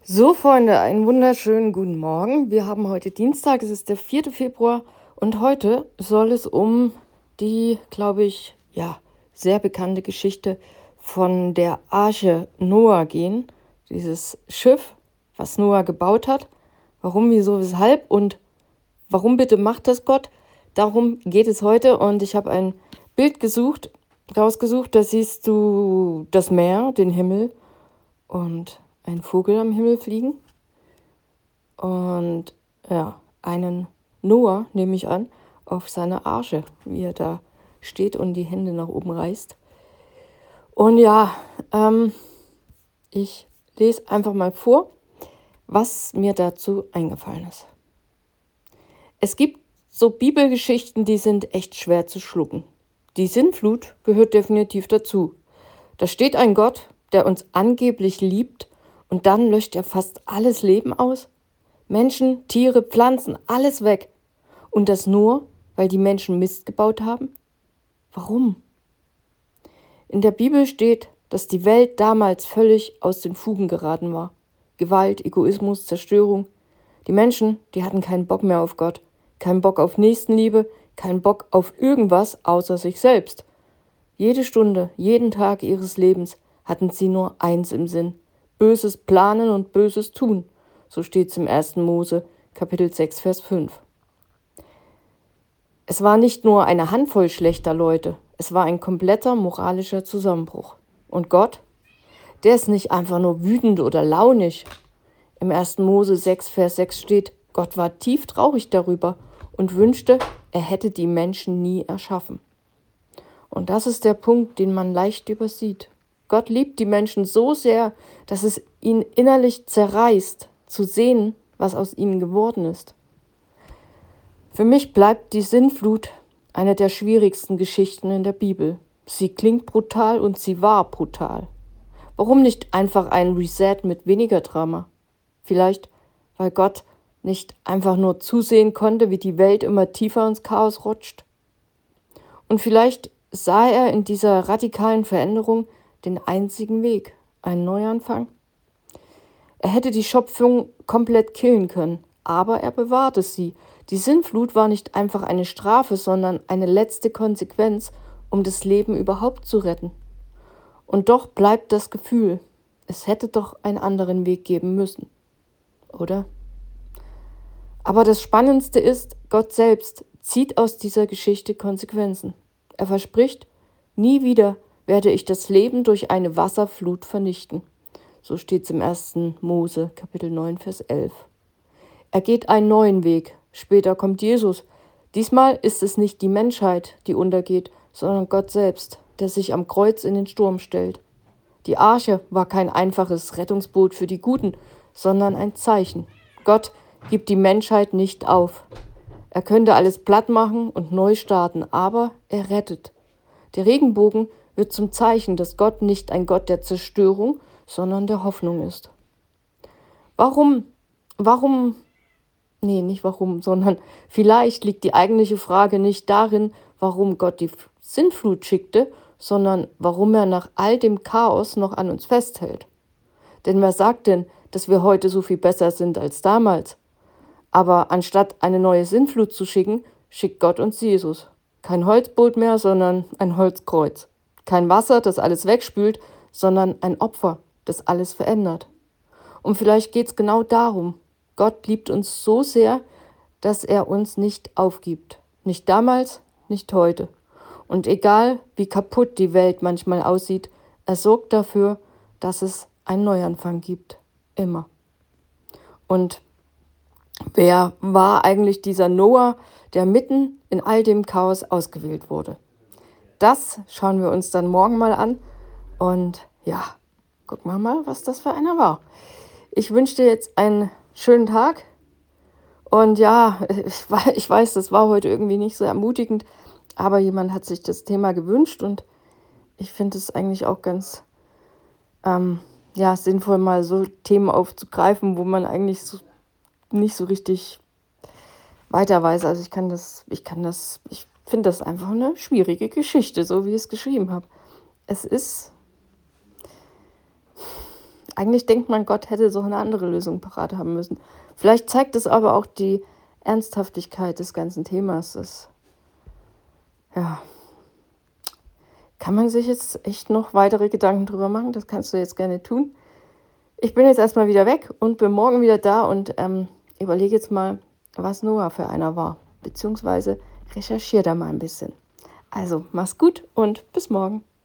So, Freunde, einen wunderschönen guten Morgen. Wir haben heute Dienstag, es ist der 4. Februar und heute soll es um die, glaube ich, sehr bekannte Geschichte von der Arche Noah gehen. Dieses Schiff, was Noah gebaut hat. Warum, wieso, weshalb und warum bitte macht das Gott? Darum geht es heute und ich habe ein Bild rausgesucht, da siehst du das Meer, den Himmel und einen Vogel am Himmel fliegen. Und ja, einen Noah, nehme ich an, auf seiner Arche, wie er da steht und die Hände nach oben reißt. Und ja, ich lese einfach mal vor, was mir dazu eingefallen ist. Es gibt so Bibelgeschichten, die sind echt schwer zu schlucken. Die Sintflut gehört definitiv dazu. Da steht ein Gott, der uns angeblich liebt, und dann löscht er fast alles Leben aus. Menschen, Tiere, Pflanzen, alles weg. Und das nur, weil die Menschen Mist gebaut haben? Warum? In der Bibel steht, dass die Welt damals völlig aus den Fugen geraten war. Gewalt, Egoismus, Zerstörung. Die Menschen, die hatten keinen Bock mehr auf Gott, keinen Bock auf Nächstenliebe, keinen Bock auf irgendwas außer sich selbst. Jede Stunde, jeden Tag ihres Lebens hatten sie nur eins im Sinn: Böses planen und Böses tun. So steht es im 1. Mose, Kapitel 6, Vers 5. Es war nicht nur eine Handvoll schlechter Leute, es war ein kompletter moralischer Zusammenbruch. Und Gott, der ist nicht einfach nur wütend oder launig. Im 1. Mose 6, Vers 6 steht, Gott war tief traurig darüber und wünschte, er hätte die Menschen nie erschaffen. Und das ist der Punkt, den man leicht übersieht. Gott liebt die Menschen so sehr, dass es ihn innerlich zerreißt, zu sehen, was aus ihnen geworden ist. Für mich bleibt die Sintflut eine der schwierigsten Geschichten in der Bibel. Sie klingt brutal und sie war brutal. Warum nicht einfach ein Reset mit weniger Drama? Vielleicht, weil Gott nicht einfach nur zusehen konnte, wie die Welt immer tiefer ins Chaos rutscht? Und vielleicht sah er in dieser radikalen Veränderung den einzigen Weg, einen Neuanfang? Er hätte die Schöpfung komplett killen können, aber er bewahrte sie. Die Sintflut war nicht einfach eine Strafe, sondern eine letzte Konsequenz, um das Leben überhaupt zu retten. Und doch bleibt das Gefühl, es hätte doch einen anderen Weg geben müssen, oder? Aber das Spannendste ist, Gott selbst zieht aus dieser Geschichte Konsequenzen. Er verspricht, nie wieder werde ich das Leben durch eine Wasserflut vernichten. So steht es im 1. Mose, Kapitel 9, Vers 11. Er geht einen neuen Weg. Später kommt Jesus. Diesmal ist es nicht die Menschheit, die untergeht, sondern Gott selbst, der sich am Kreuz in den Sturm stellt. Die Arche war kein einfaches Rettungsboot für die Guten, sondern ein Zeichen. Gott gibt die Menschheit nicht auf. Er könnte alles platt machen und neu starten, aber er rettet. Der Regenbogen wird zum Zeichen, dass Gott nicht ein Gott der Zerstörung, sondern der Hoffnung ist. Nicht warum, sondern vielleicht liegt die eigentliche Frage nicht darin, warum Gott die Sintflut schickte, sondern warum er nach all dem Chaos noch an uns festhält. Denn wer sagt denn, dass wir heute so viel besser sind als damals? Aber anstatt eine neue Sintflut zu schicken, schickt Gott uns Jesus. Kein Holzboot mehr, sondern ein Holzkreuz. Kein Wasser, das alles wegspült, sondern ein Opfer, das alles verändert. Und vielleicht geht es genau darum. Gott liebt uns so sehr, dass er uns nicht aufgibt. Nicht damals, nicht heute. Und egal, wie kaputt die Welt manchmal aussieht, er sorgt dafür, dass es einen Neuanfang gibt. Immer. Und wer war eigentlich dieser Noah, der mitten in all dem Chaos ausgewählt wurde? Das schauen wir uns dann morgen mal an. Und ja, gucken wir mal, was das für einer war. Ich wünsche dir jetzt einen schönen Tag. Und ja, ich weiß, das war heute irgendwie nicht so ermutigend, aber jemand hat sich das Thema gewünscht und ich finde es eigentlich auch ganz sinnvoll, mal so Themen aufzugreifen, wo man eigentlich nicht so richtig weiter weiß. Also ich finde das einfach eine schwierige Geschichte, so wie ich es geschrieben habe. Es ist Eigentlich denkt man, Gott hätte so eine andere Lösung parat haben müssen. Vielleicht zeigt es aber auch die Ernsthaftigkeit des ganzen Themas. Das, ja, kann man sich jetzt echt noch weitere Gedanken drüber machen. Das kannst du jetzt gerne tun. Ich bin jetzt erstmal wieder weg und bin morgen wieder da und überlege jetzt mal, was Noah für einer war. Beziehungsweise recherchiere da mal ein bisschen. Also, mach's gut und bis morgen.